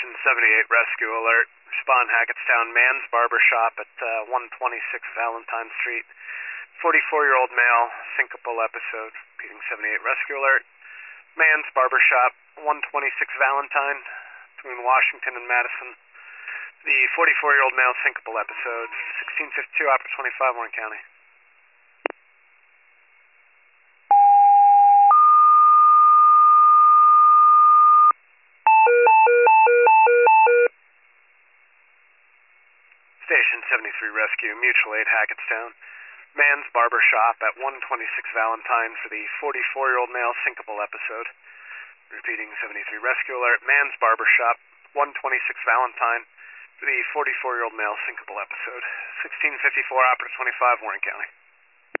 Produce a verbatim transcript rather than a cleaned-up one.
Station seventy-eight rescue alert. Respond Hackettstown man's barber shop at uh, one twenty-six Valentine Street. forty-four-year-old male, syncopal episode. Repeating seventy-eight rescue alert. Man's barber shop, one twenty-six Valentine, between Washington and Madison. The forty-four-year-old male syncopal episode. sixteen fifty-two, Opera twenty-five, Warren County. Station seventy-three Rescue, Mutual Aid, Hackettstown. Man's barber shop at one twenty-six Valentine for the forty-four-year-old male syncopal episode. Repeating seventy-three Rescue alert. Man's barber shop, one twenty-six Valentine for the forty-four-year-old male syncopal episode. sixteen fifty-four, Opera twenty-five, Warren County.